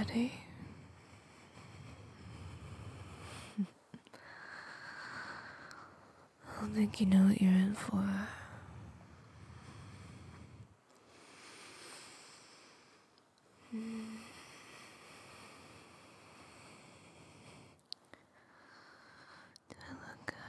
ready? I don't think you know what you're in for. Do I look good?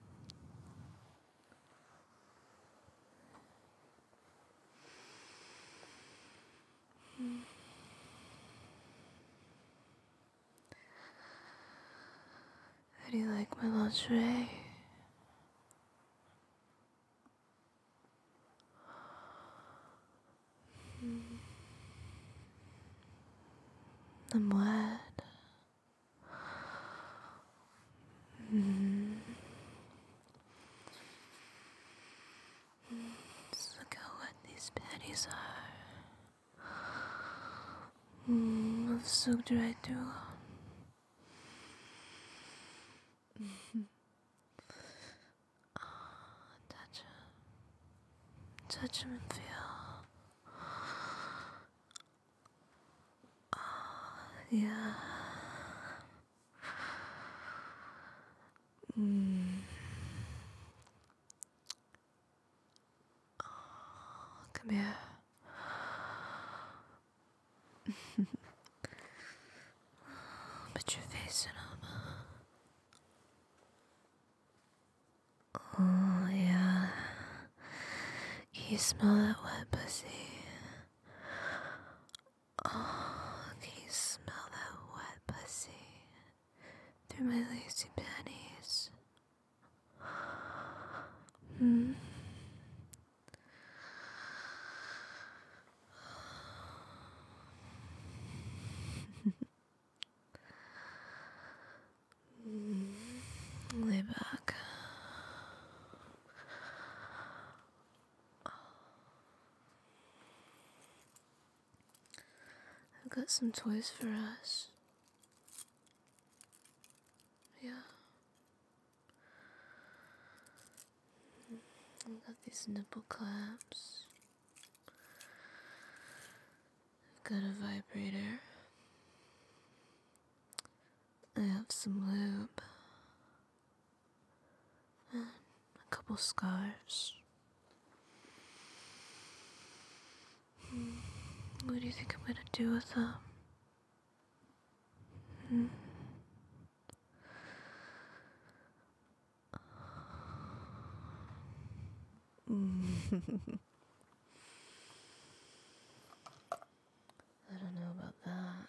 How do you like my lingerie? I'm wet. Just look how wet these panties are. I've soaked right through 'em. Touch 'em. Touch 'em and feel. Yeah. Come here. Put your face in 'em. Oh, yeah. Can you smell that wet pussy? Oh, can you smell that wet pussy through my lacy panties? Lay back. I've got some toys for us. Yeah. I've got these nipple clamps. I've got a vibrator. I have some lube. And a couple scarves. What do you think I'm gonna do with them? I don't know about that.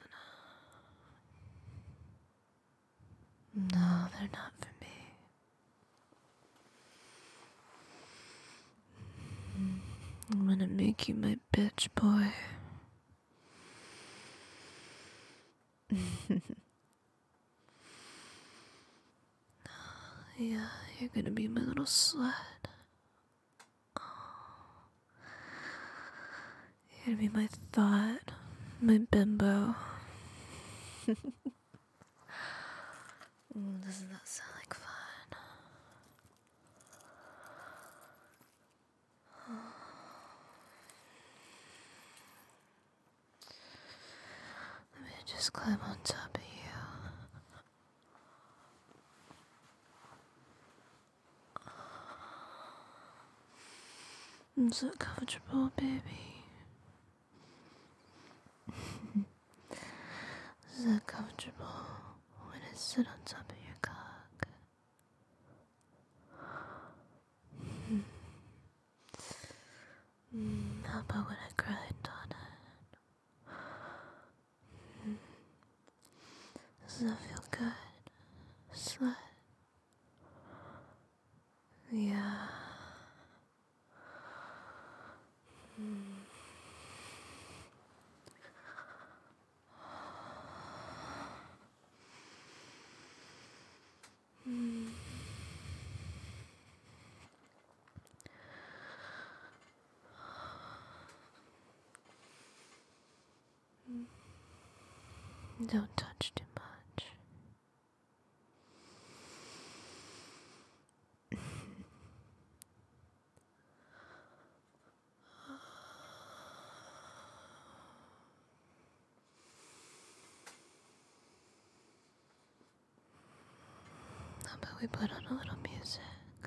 No, they're not for me. I'm gonna make you my bitch, boy. Yeah, you're gonna be my little slut. You're gonna be my thought, my bimbo. Doesn't that sound like fun? Let me just climb on top of you. I'm so comfortable, baby. Is that comfortable when I sit on top of your cock? How about when I grind on it? Does that feel good? Slut? Yeah. Don't touch too much. about we put on a little music?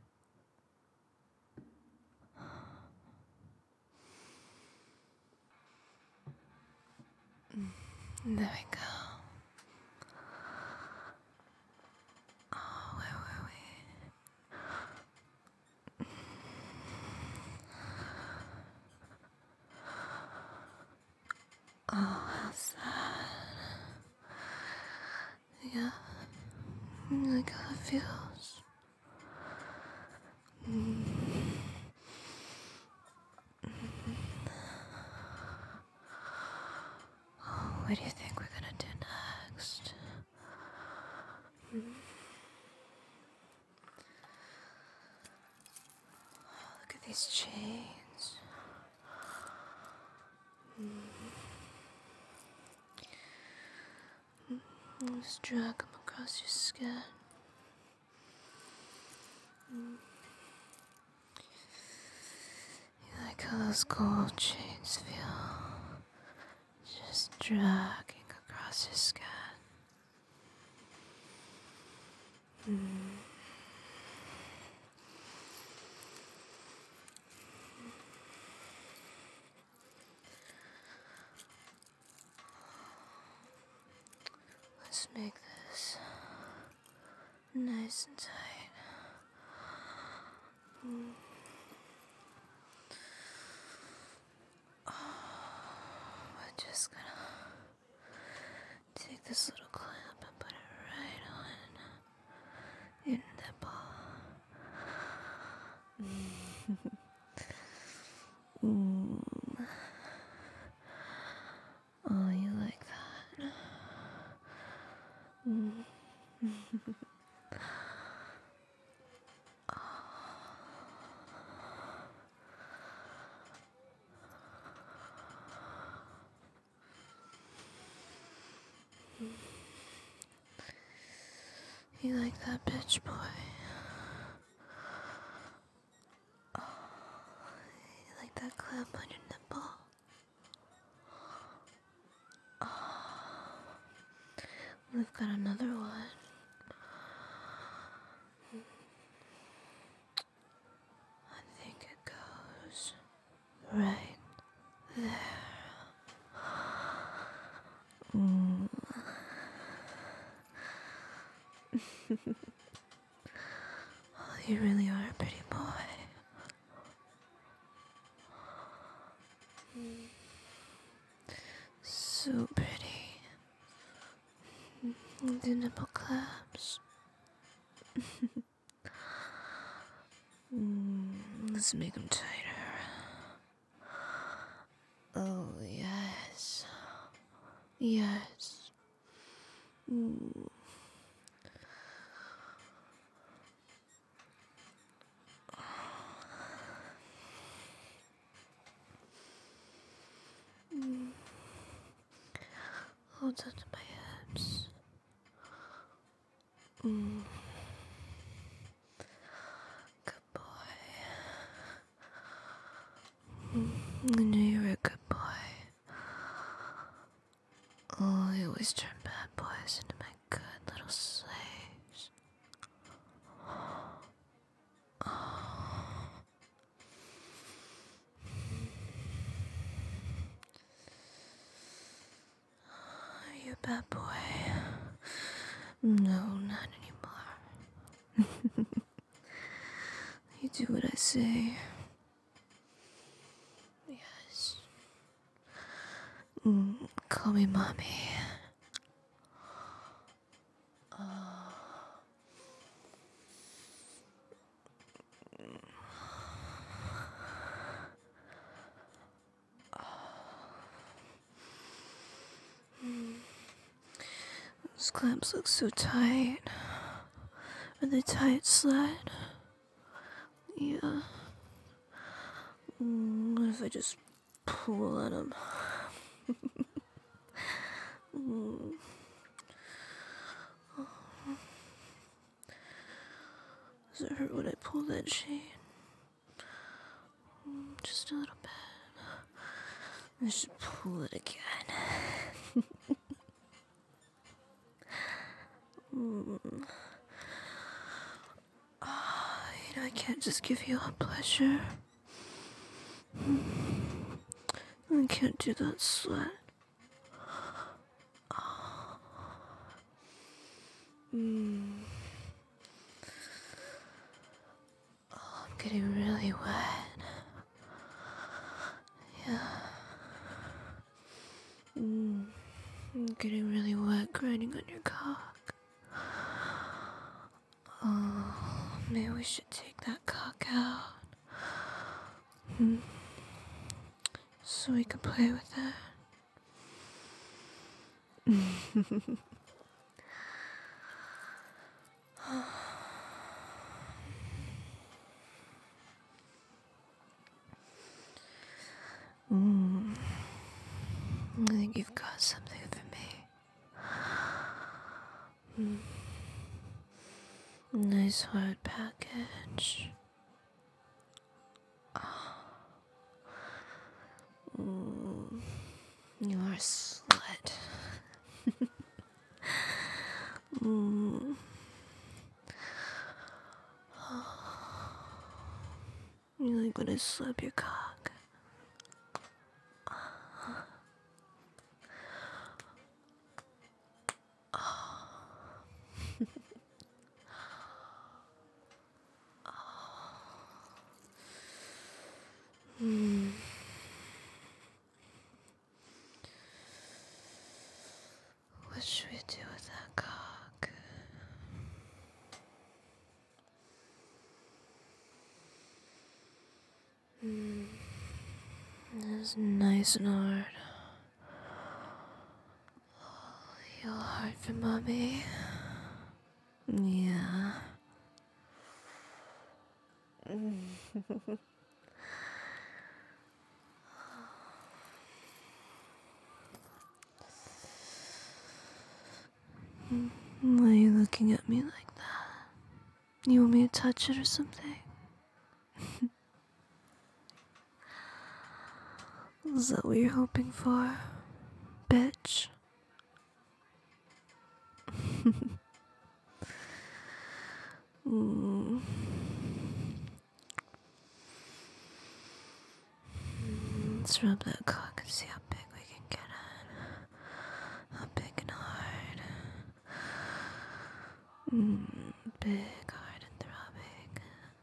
There we go. Oh, where were we? Oh, how's that? Yeah, like how it feels. What do you think we're gonna do next? Look at these chains. Just drag them across your skin. You like how those gold chains feel? Just dragging across your skin. Let's make this nice and tight. We're just gonna take this little clamp and put it right on your nipple. Oh, you like that? You like that, bitch boy? You like that clamp on your nipple? We've got another one. I think it goes right there. Oh, you really are a pretty boy. So pretty. The nipple clamps. Let's make them tighter. Oh, yes. Yes. Hold on to my hips. Good boy. I knew you were a good boy. Oh, I always turn bad boys into my good little slaves. Are you a bad boy? No, not anymore. You do what I say. Yes. Call me mommy. Those clamps look so tight. Are they tight, slut? Yeah. What if I just pull at them? Does it hurt when I pull that chain? Just a little bit. I should pull it again. can't just give you a pleasure. I can't do that sweat. I'm getting really wet. Yeah. I'm getting really wet grinding on your cock. Oh, maybe we should take that cock out. So we can play with it. I think you've got something for me. Nice hard package. You are a slut. You like when I slap your cock? What should we do with that cock? It's nice and hard. You're hard for mommy. Yeah. Why are you looking at me like that? You want me to touch it or something? Is that what you're hoping for, bitch? Let's rub that cock and see how big we can get it. How big and hard. Big, hard, and throbbing.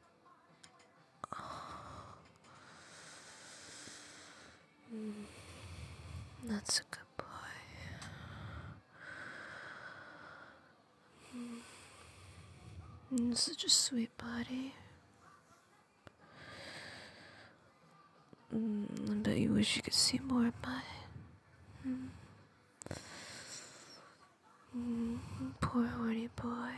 That's a good boy. Such a sweet body. I bet you wish you could see more of mine. Poor horny boy.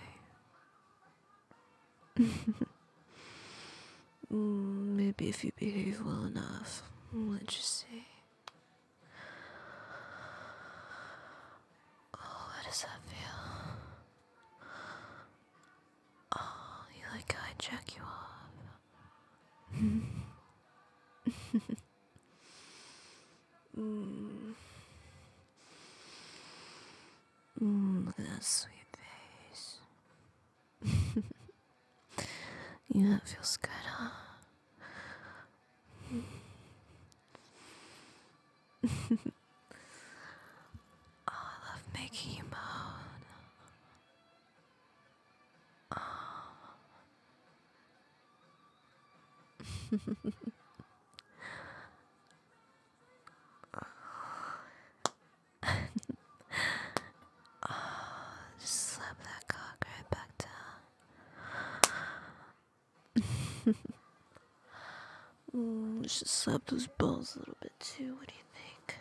Maybe if you behave well enough, I'll let you see. Oh, how does that feel? Oh, you like how I jack you off? Look at that sweet face. Yeah, that feels good, huh? Oh, I love making you moan. Just slap that cock right back down. Let's just slap those balls a little bit too. What do you think?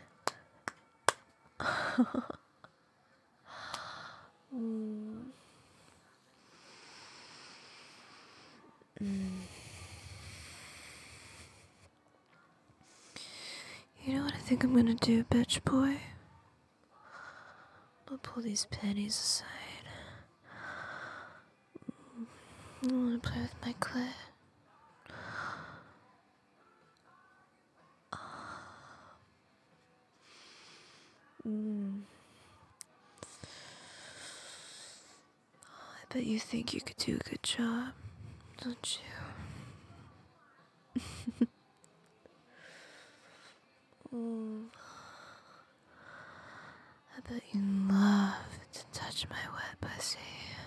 You know what I think I'm gonna do, bitch boy? I'll pull these panties aside. I wanna play with my clit. I bet you think you could do a good job, don't you? I bet you love to touch my wet pussy.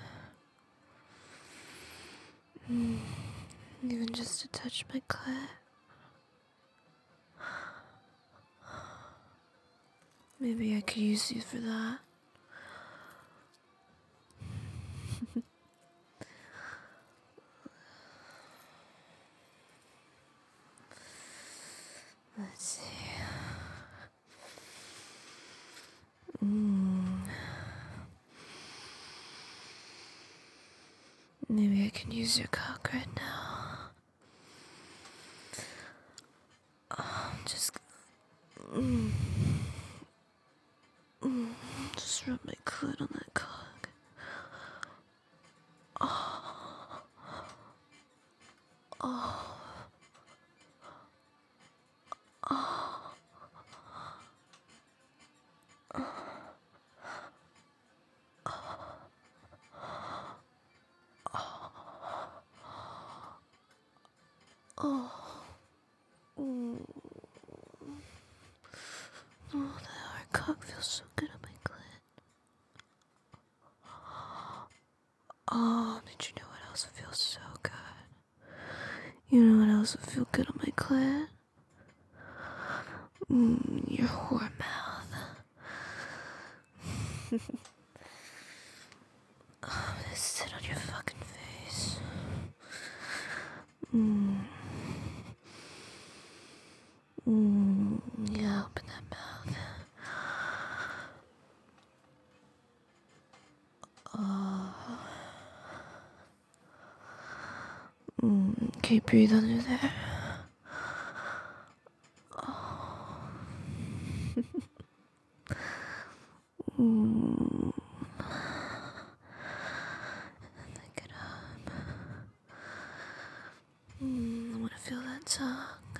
Even just to touch my clit. Maybe I could use you for that. Let's see. Maybe I can use your cock right now. Just rub my clit on that cock. Oh, that hard cock feels so good on my clit. Oh, did you know what else feels so good? You know what else would feel good on my clit? Your whore mouth. I'm gonna sit on your fucking face. Yeah, open that mouth. Can you breathe under there? Lick it up. I want to feel that tongue.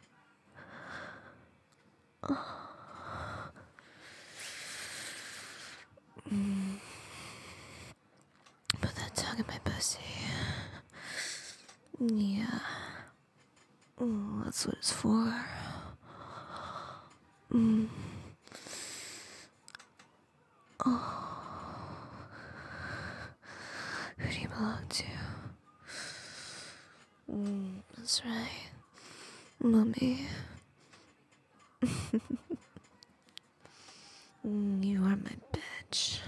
Put that tongue in my pussy. Yeah. That's what it's for. Who do you belong to? That's right. Mommy. You are my bitch.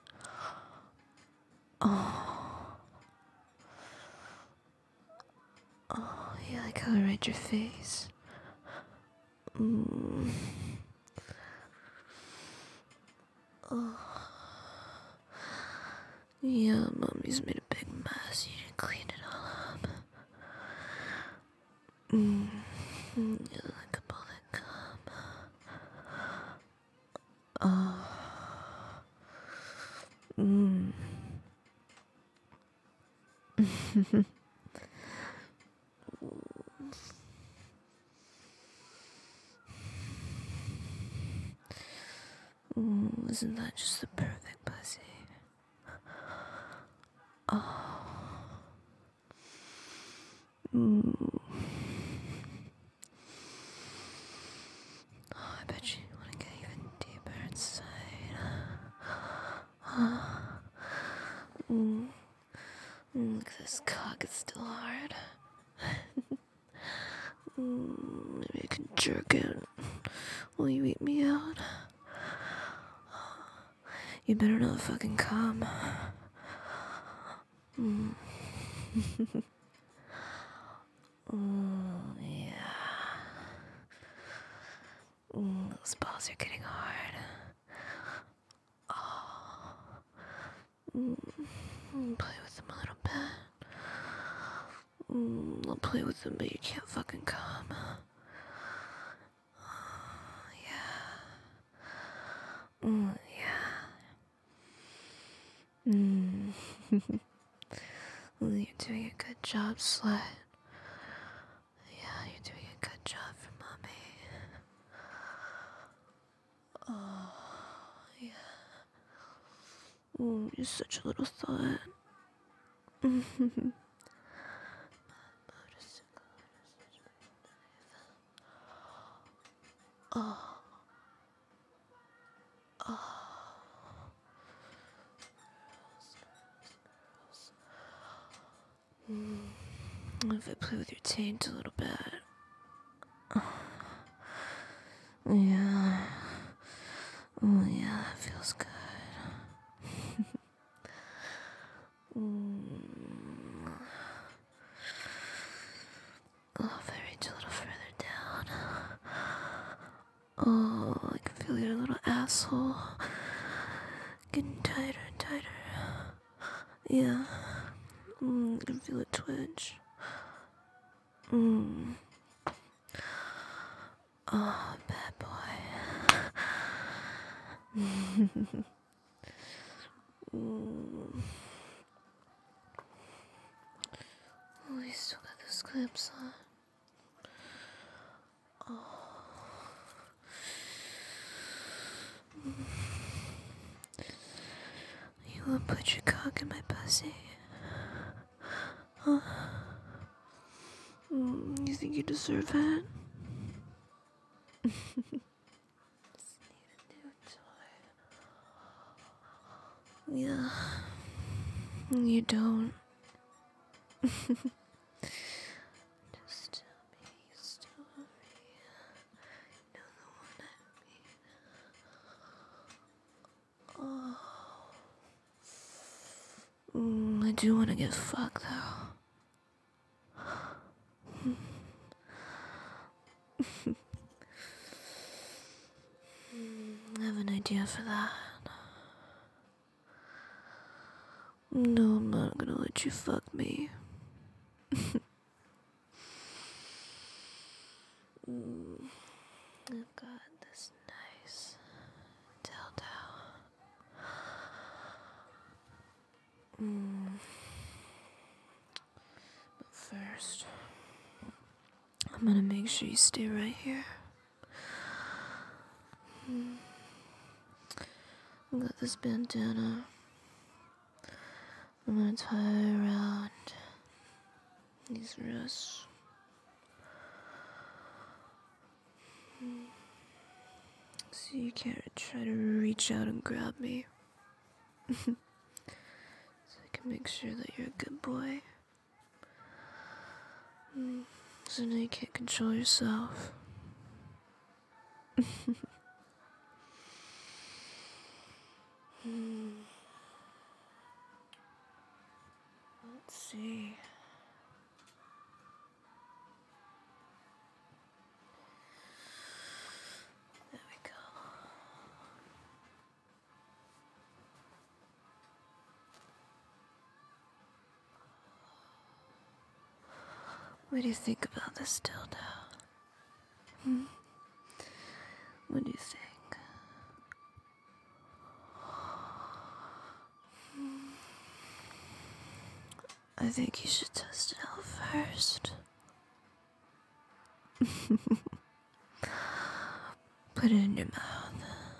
Oh, you like how I ride your face? Yeah, mommy's made a big mess. You didn't clean it all up. You like up all that cum. Isn't that just the perfect pussy? Oh, I bet you want to get even deeper inside. Look, this cock is still hard. Maybe I can jerk it while you eat me out. You better not fucking come. Yeah. Those balls are getting hard. Play with them a little bit. I'll play with them, but you can't fucking come. Yeah. Well, you're doing a good job, slut. Yeah, you're doing a good job for mommy. You're such a little thought. If I play with your taint a little bit. Yeah. Oh, yeah, that feels good. Oh, if I reach a little further down. Oh, I can feel your little asshole getting tighter and tighter. Yeah. I can feel it twitch. Oh, bad boy. Oh, you still got those clips on. You won't put your cock in my pussy. Huh? You think you deserve it? Just need a new toy. Yeah. You don't. Just tell me your story. You know the one I mean. Oh. I do want to get fucked though. I have an idea for that. No, I'm not gonna let you fuck me. I've got this nice dildo. But first, I'm gonna make sure you stay right here. I got this bandana. I'm gonna tie it around these wrists. So you can't try to reach out and grab me. So I can make sure that you're a good boy. So now you can't control yourself. Let's see. There we go. What do you think about this dildo? What do you think? I think you should test it out first. Put it in your mouth.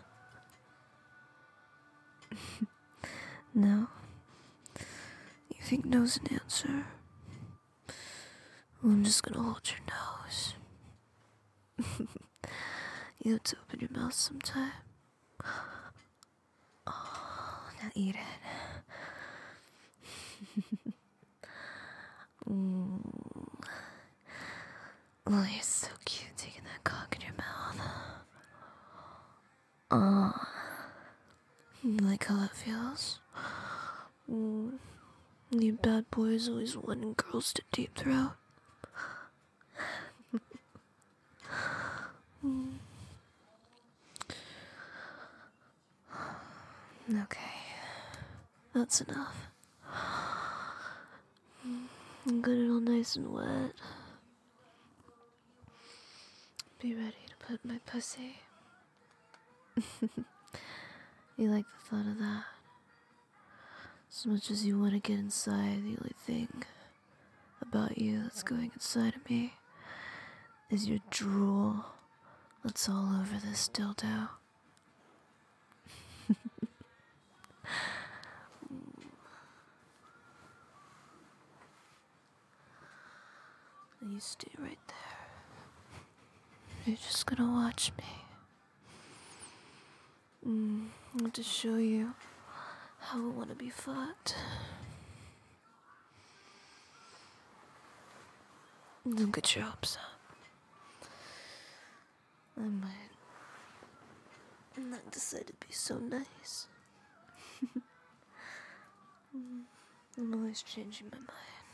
No? You think no's an answer? Well, I'm just gonna hold your nose. You have to open your mouth sometime. Oh, now eat it. Oh, you're so cute taking that cock in your mouth. Oh, you like how that feels? You bad boys always wanting girls to deep throat. Okay, that's enough. Get it all nice and wet. Be ready to put my pussy. You like the thought of that? As much as you want to get inside, the only thing about you that's going inside of me is your drool that's all over this dildo. You stay right there. You're just gonna watch me. I want to show you how I want to be fucked. Don't get your hopes up. I might not decide to be so nice. I'm always changing my mind.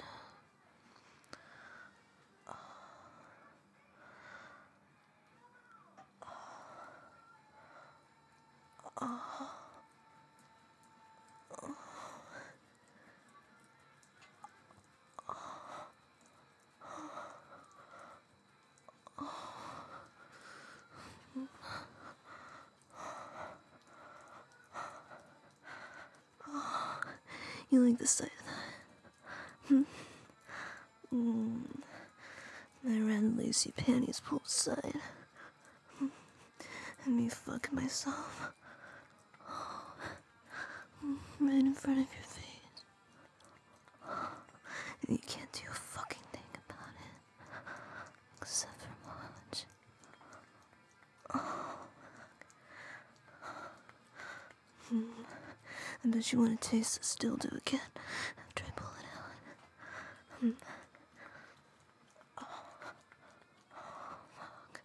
You like the sight of that? My red lacy panties pulled aside. And me fucking myself. Right in front of your face. And you can't do a fucking thing about it. Except for watch. I bet you want to taste the still do again after I pull it out. Fuck.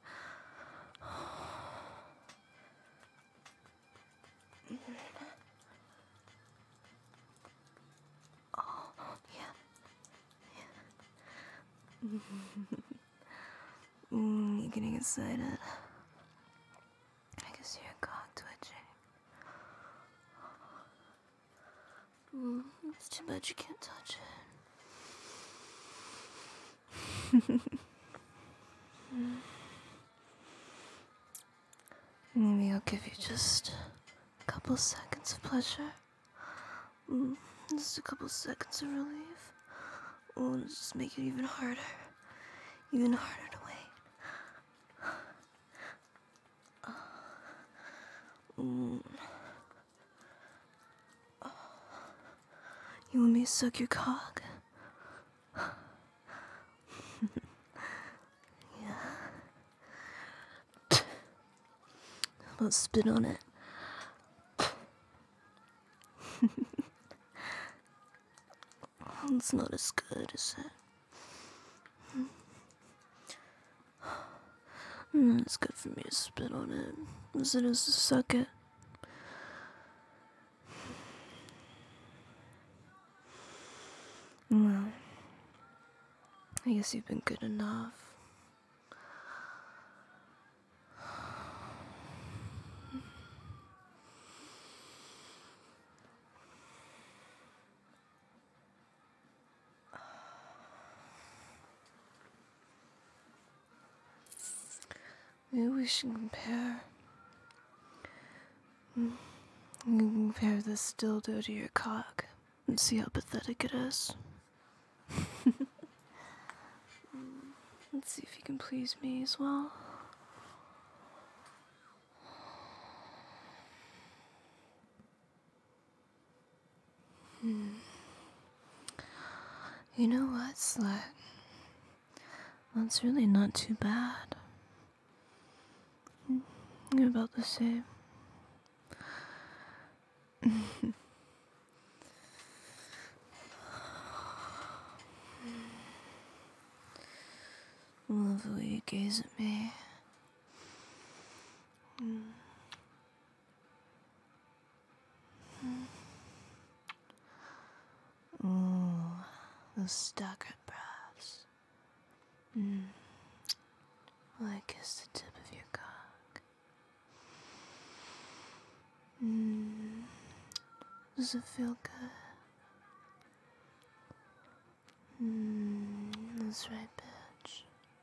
Yeah. You're getting excited. I can see your cock twitching. It's too bad you can't touch it. Maybe I'll give you just a couple seconds of pleasure. Just a couple seconds of relief. It'll just make it even harder. Even harder to wait. You want me to suck your cock? Yeah. How about spit on it? It's not as good, is it? It's good for me to spit on it as it is to suck it. Well, I guess you've been good enough. Maybe we should compare. You can compare this dildo to your cock and see how pathetic it is. Let's see if you can please me as well. You know what, slut? That's really not too bad. You're about the same. I love the way you gaze at me. Ooh, those staggered brows. Well, I kiss the tip of your cock. Does it feel good? That's right, bitch.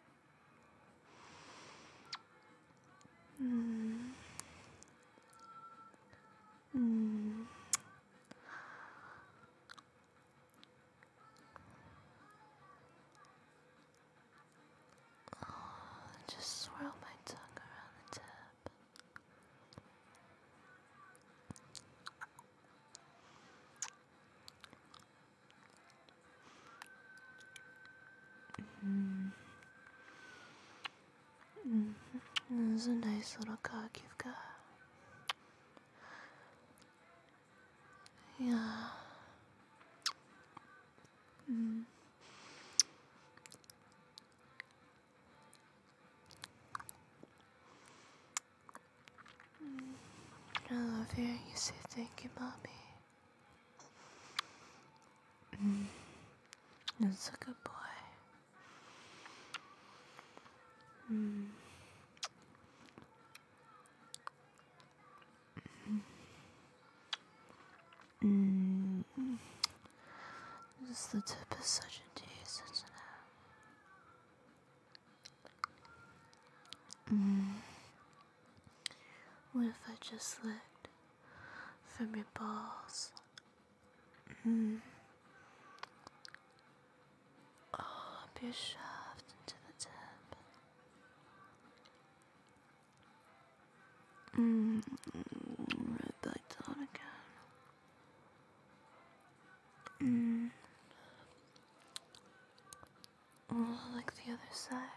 Just swirl my tongue around the tip. This is a nice little cock you've got. Yeah. hearing you say thank you, Mommy. That's a good boy. Just the tip is such a tease, isn't it? What if I just licked from your balls? Up your shaft into the tip. Right back down again. Oh, like the other side.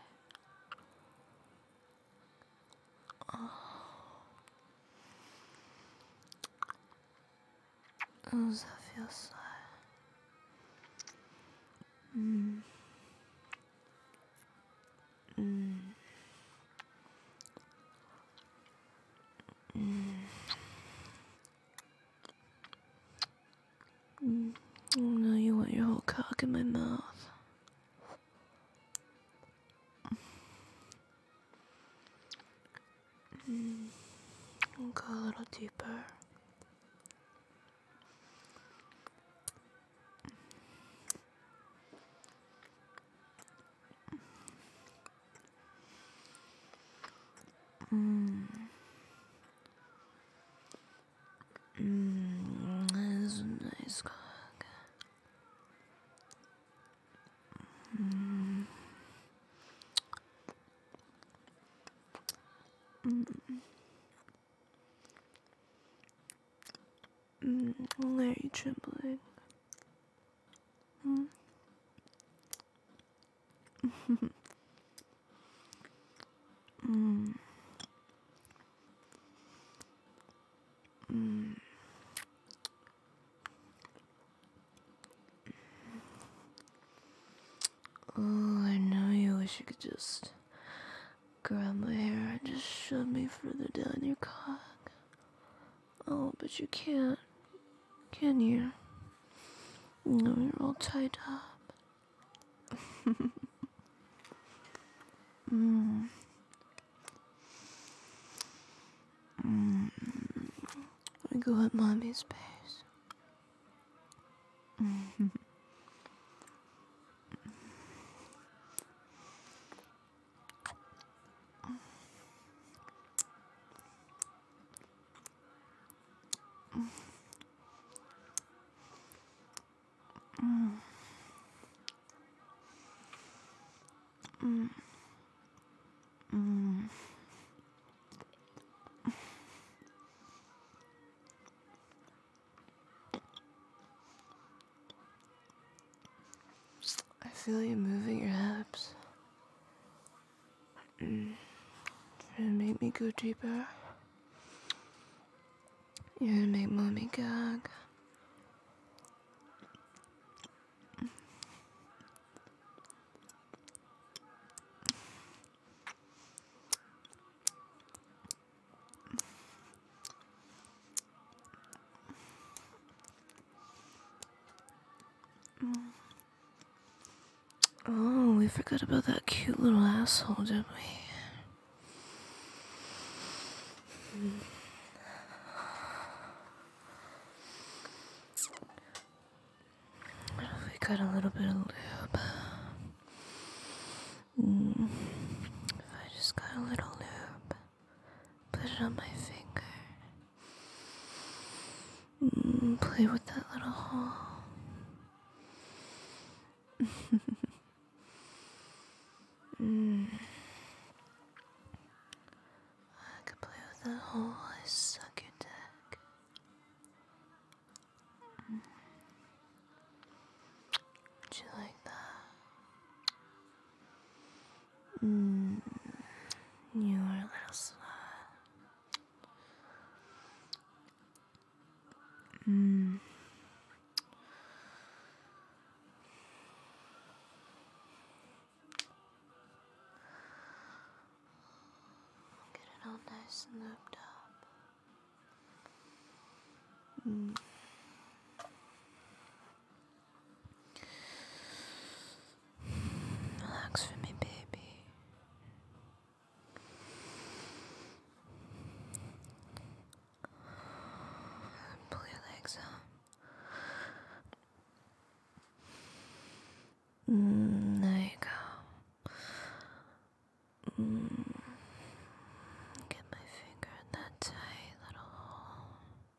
Oh, does that feel so? Oh, now you want your whole cock in my mouth. I'll go a little deeper. That is a nice cock. Why are you trembling? Oh, I know you wish you could just grab my hair and just shove me further down your cock. Oh, but you can't, can you? No, you're all tied up. I go at Mommy's pace. I feel you moving your hips. Trying to make me go deeper. You're gonna make Mommy gag. Oh, we forgot about that cute little asshole, didn't we? What if we got a little bit of lube? If I just got a little lube, put it on my finger, play with that little hole. I could play with that hole. I suck your dick. Would you like that? You are a little slut. Get it all nice and lubed up. Mm. Relax for me, baby. Pull your legs up. There you go. Get my finger in that tight little hole.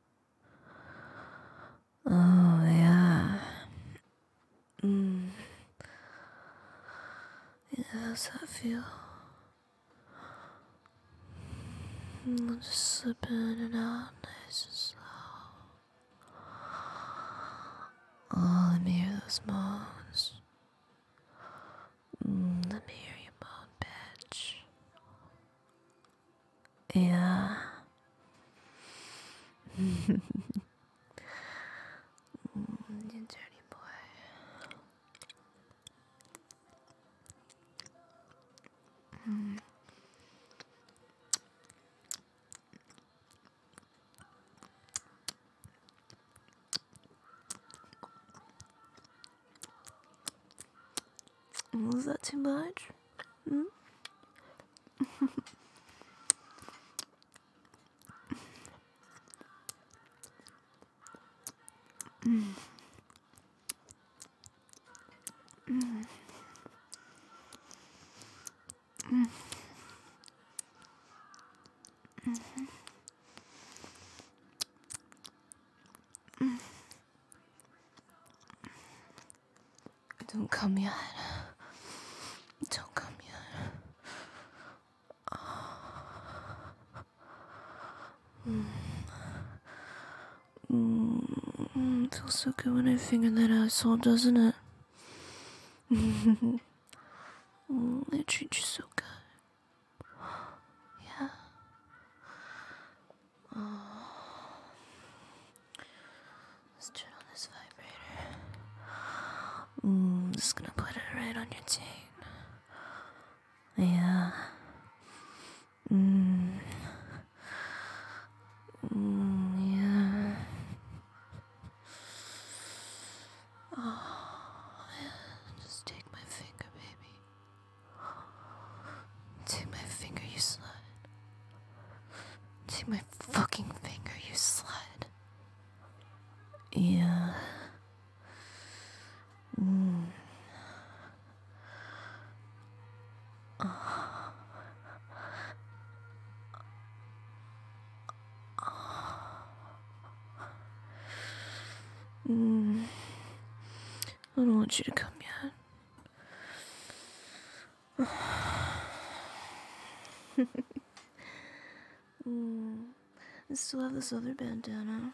Oh, yeah. Yeah, how's that feel? I'll just slip in and out nice and slow. Oh, let me hear those moans. Let me hear you moan, bitch. Yeah. You dirty boy. Was that too much? Don't come yet. Don't come yet. It feels so good when I finger that asshole, doesn't it? I treat you so good. Yeah. Let's turn on this vibrator. I'm just gonna put it right on your taint. Yeah. Yeah. Oh, yeah. Just take my finger, baby. Take my finger, you slut. Take my fucking finger, you slut. Yeah. I don't want you to come yet. I still have this other bandana.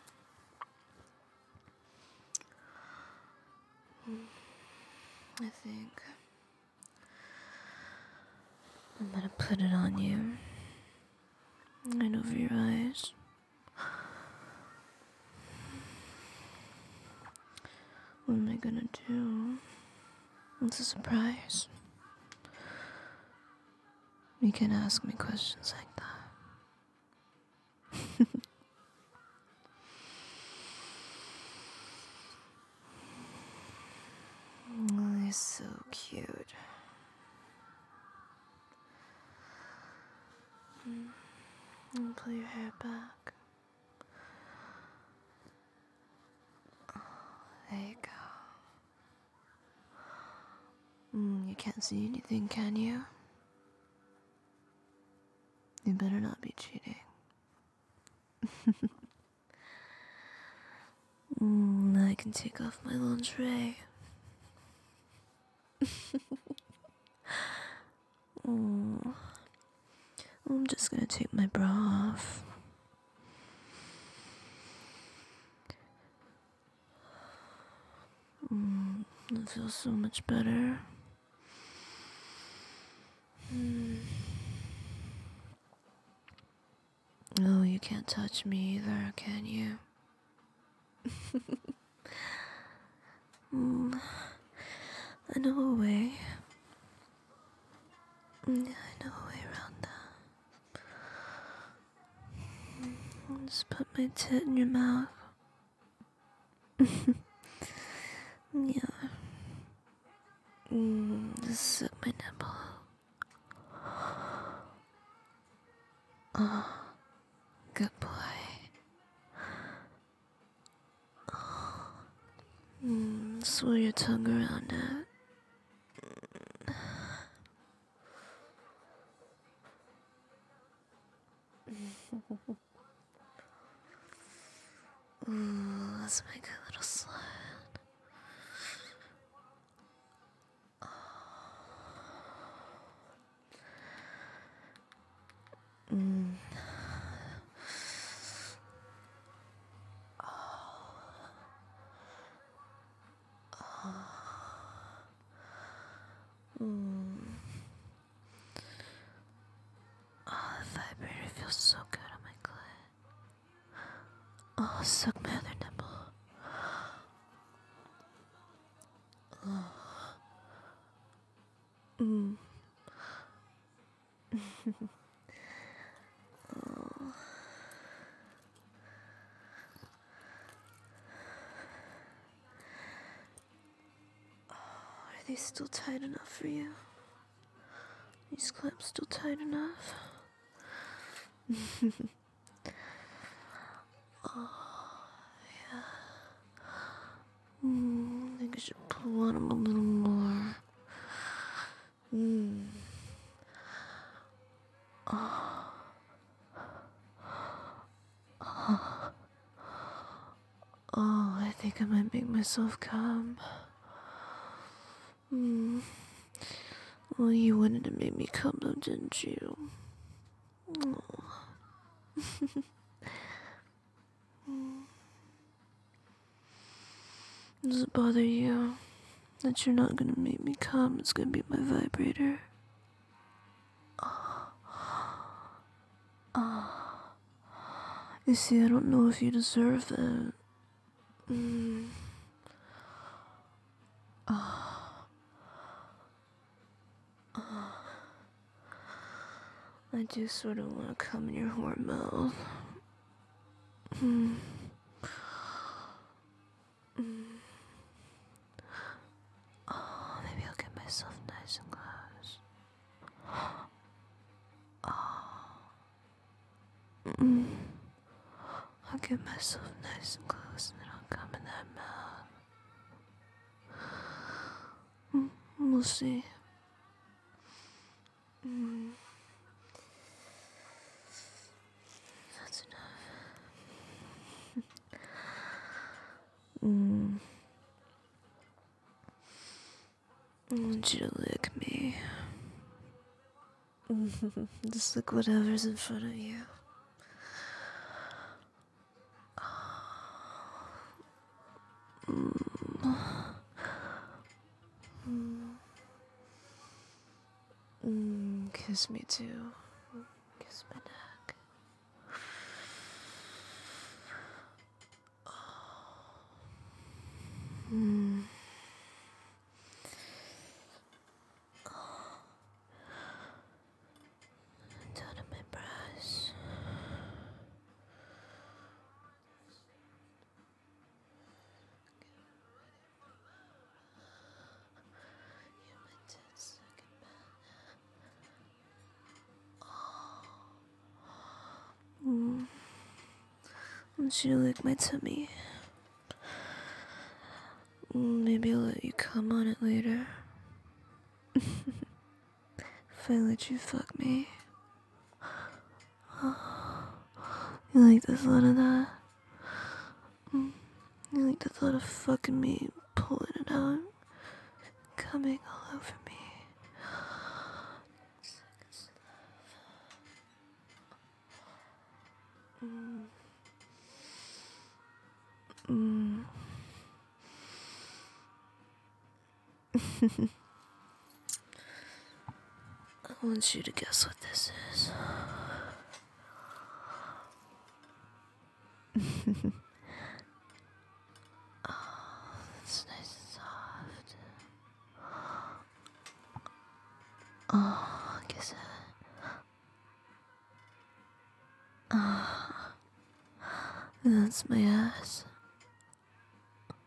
I think I'm gonna put it on you. Right over your eyes. What am I gonna do? It's a surprise. You can ask me questions like that. Oh, you're so cute. And pull your hair back. There you go. You can't see anything, can you? You better not be cheating. Now I can take off my lingerie. I'm just gonna take my bra off. It feels so much better. Oh, you can't touch me either, can you? I know a way. Yeah, I know a way around that. I'll just put my tit in your mouth. Yeah. Just suck my nipple. Oh, good boy. Swirl your tongue around it. Ooh, let's make a little slide. Mm. Mm. Oh, the vibrator feels so good on my clit. Oh, suck my other nipple. Oh. Mm. Oh. Are they still tight enough for you? These clamps still tight enough? Oh, yeah. I think I should pull on them a little more. Oh. Oh. Oh, I think I might make myself come. Well, you wanted to make me come though, didn't you? Oh. Does it bother you that you're not gonna make me come? It's gonna be my vibrator. You see, I don't know if you deserve it. I do sort of want to come in your whore mouth. Oh, maybe I'll get myself nice and close. I'll get myself nice and close and then I'll come in that mouth. We'll see. That's enough. I want you to lick me. Just lick whatever's in front of you. Kiss me too. Kiss my neck. Down at my breast. You're my 10-second man. I want you to lick my tummy. Maybe I'll let you come on it later. If I let you fuck me. You like the thought of that? You like the thought of fucking me, pulling it out, coming all over me. I want you to guess what this is. Oh, that's nice and soft. Oh, guess it. Oh, that's my ass.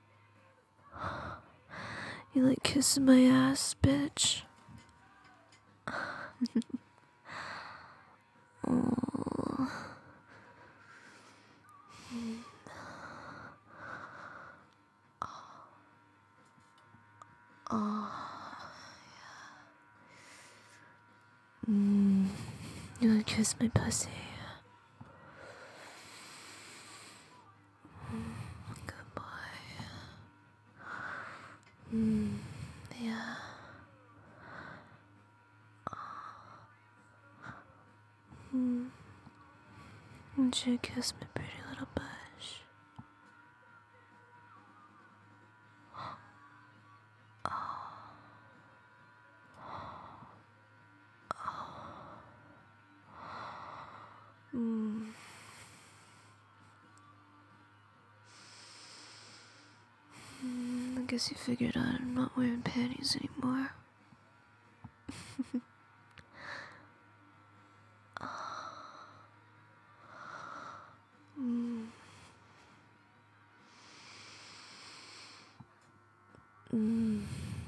You like kissing my ass, bitch? Oh. Oh. You wanna kiss my pussy? Good boy. Yeah. Won't you kiss my pretty little bush? I guess you figured out I'm not wearing panties anymore. Mm. Mm.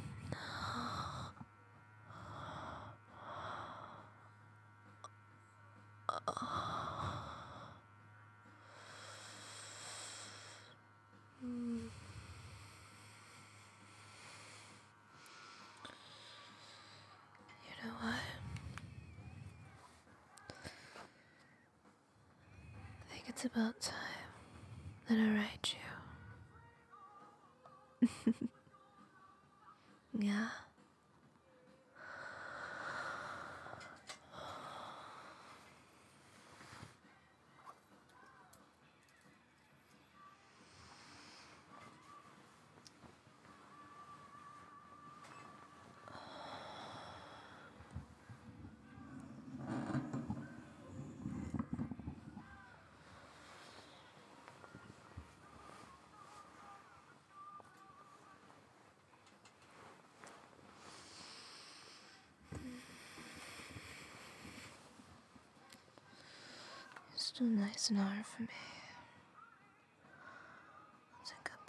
You know what? I think it's about time that I write you. Yeah. You're still nice and hard for me. That's a good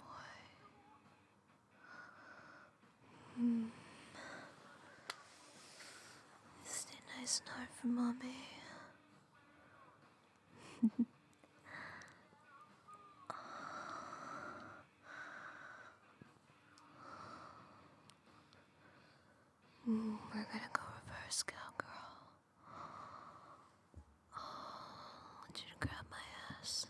boy. Stay nice and hard for mommy. We're gonna go reverse cowgirl. I want you to grab my ass.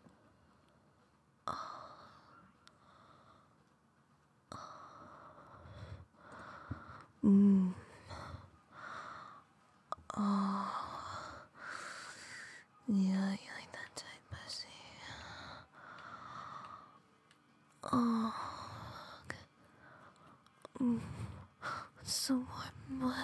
Yeah, you like that tight pussy. Oh, it's so warm and wet.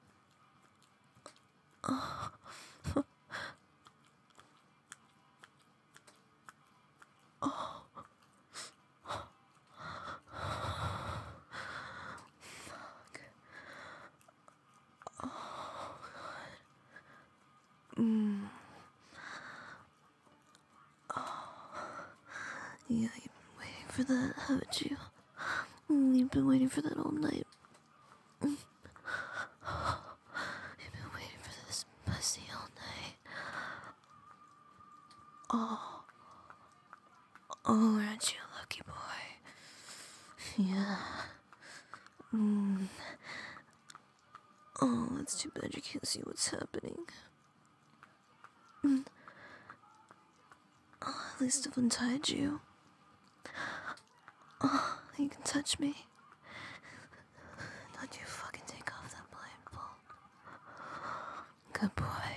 Yeah, you've been waiting for that, haven't you? You've been waiting for that all night. You've been waiting for this pussy all night. Oh, aren't you a lucky boy? Yeah. Oh, it's too bad you can't see what's happening. Oh, at least I've untied you. Oh, you can touch me. Don't you fucking take off that blindfold. Good boy.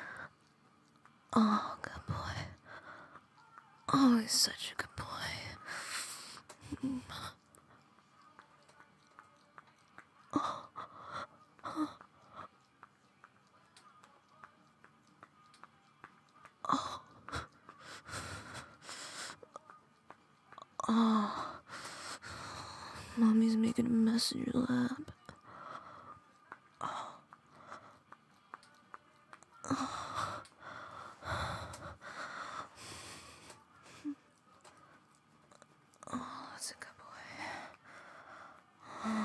Oh, good boy. Oh, he's such a good boy. Mommy's making a mess in your lap. Oh, that's a good boy.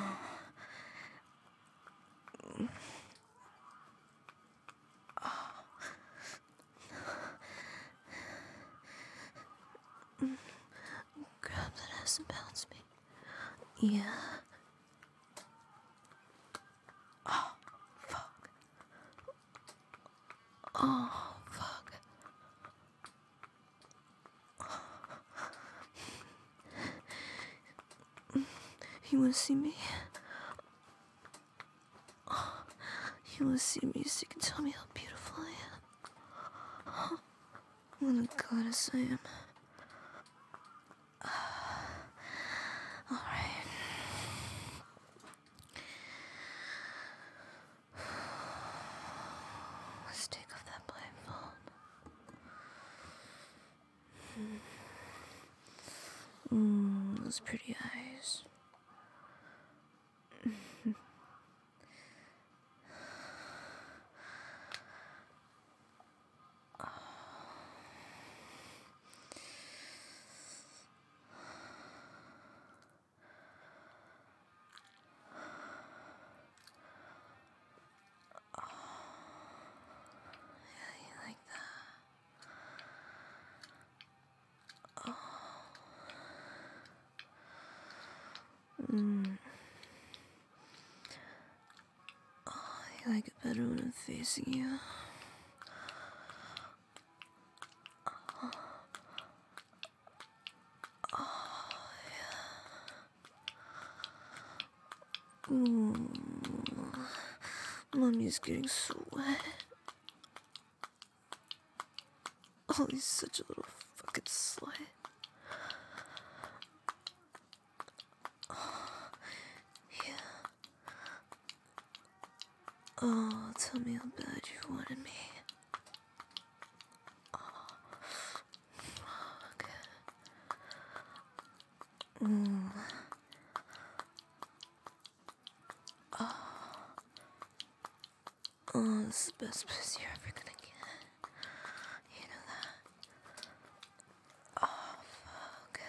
this and bounce me. Yeah. Oh, fuck. Oh, fuck. You wanna see me? You wanna see me so you can tell me how beautiful I am? What a goddess I am. Alright. Let's take off that blindfold. Those pretty eyes. I like it better when I'm facing you. Mommy's getting so wet. Oh, he's such a little fucking slut. Oh, tell me how bad you wanted me. Oh, fuck. Oh, this is the best pussy you're ever gonna get. You know that? Oh, fuck.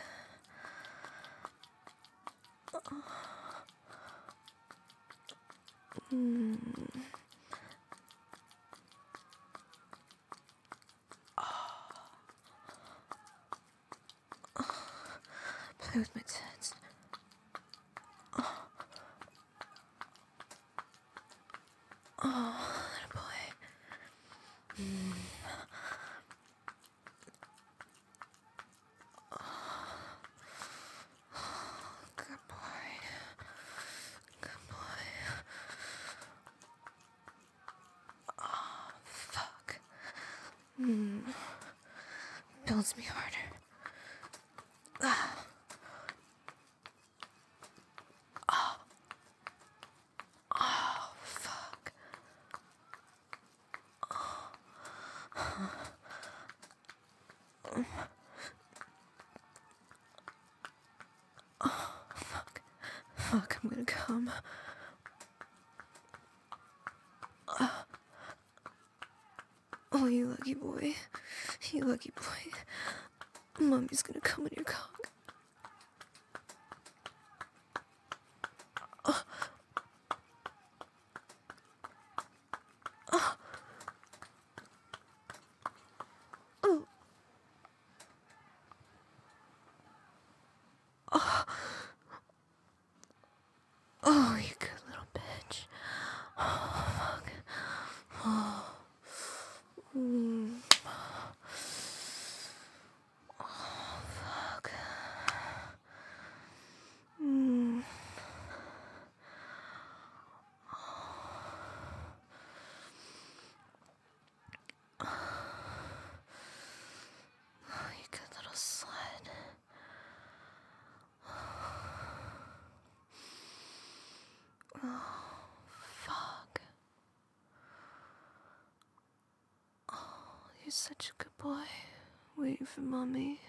Play with my tits. Oh, little boy. Good boy. Good boy. Oh, fuck. Builds me harder. Oh, fuck. Fuck, I'm gonna come. Oh, you lucky boy. You lucky boy. Mommy's gonna come in your cock. Oh, you good little bitch. Oh, fuck. Oh. Oh, fuck. Oh, you good little slut. Oh, fuck. Oh, you're such a good boy. Waiting for mommy.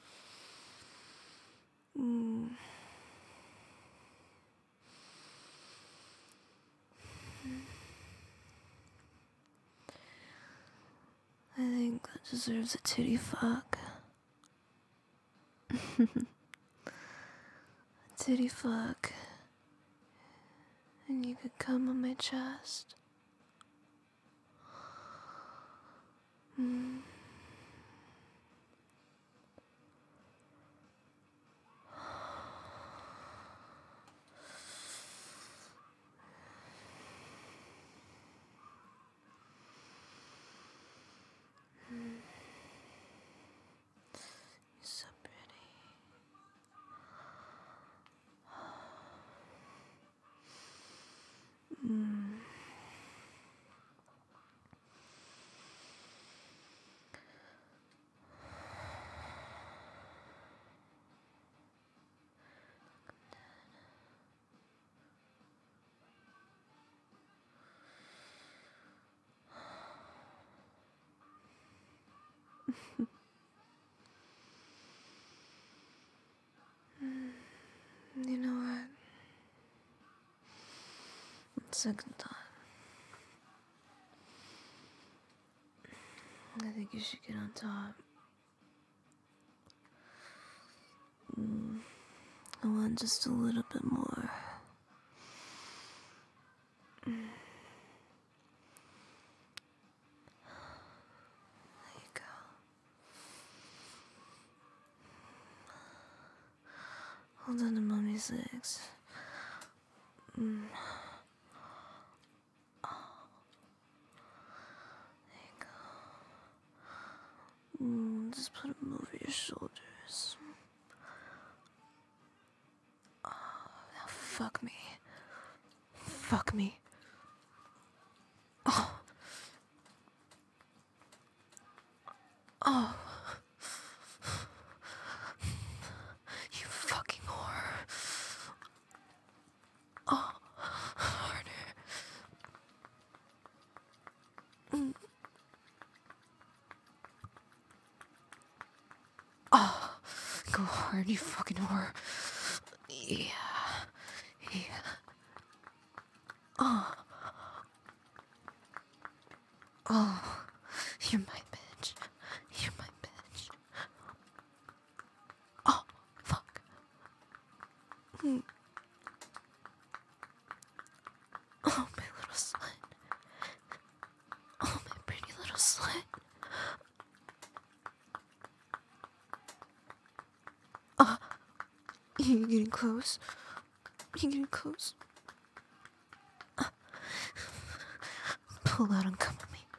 I think that deserves a titty fuck. A titty fuck. And you could come on my chest. Second thought. I think you should get on top. I want just a little bit more. There you go. Hold on to mommy's legs. There you go. Just put them over your shoulders. Now fuck me. Fuck me. Oh. Oh. You fucking whore. Oh. Harder. Oh. Go hard, you fucking whore. Yeah. Yeah. Oh. Oh. You're my bitch. You're my bitch. Oh. Fuck. Oh, my little slut. Oh, my pretty little slut. You're getting close. You're getting close. Pull out and come with me.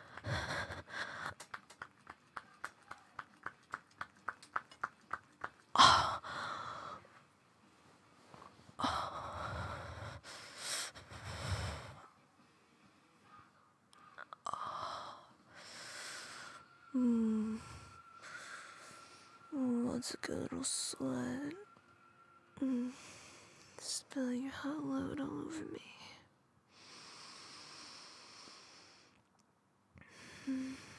What's a good little slut? Spill your hot load all over me.